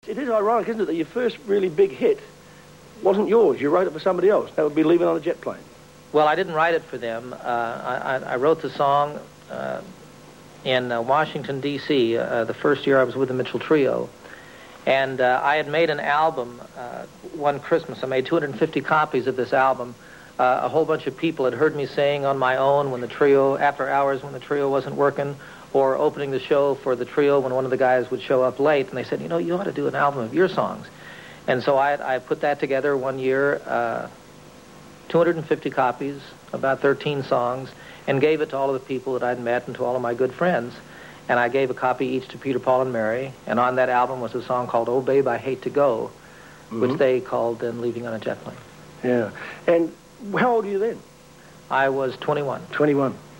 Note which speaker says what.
Speaker 1: it is ironic, isn't it, that your first really big hit wasn't yours. You wrote it for somebody else. That would be Leaving on a Jet Plane.
Speaker 2: Well, I didn't write it for them. I wrote the song in Washington, D.C., the first year I was with the Mitchell Trio. And I had made an album one Christmas. I made 250 copies of this album. A whole bunch of people had heard me sing on my own when the trio, after hours when the trio wasn't working, or opening the show for the trio when one of the guys would show up late. And they said, you know, you ought to do an album of your songs. And so I put that together one year, 250 copies, about 13 songs, and gave it to all of the people that I'd met and to all of my good friends. And I gave a copy each to Peter, Paul, and Mary. And on that album was a song called Oh Babe, I Hate to Go, which they called then Leaving on a Jet Plane.
Speaker 1: Yeah. And how old were you then?
Speaker 2: I was 21.
Speaker 1: 21.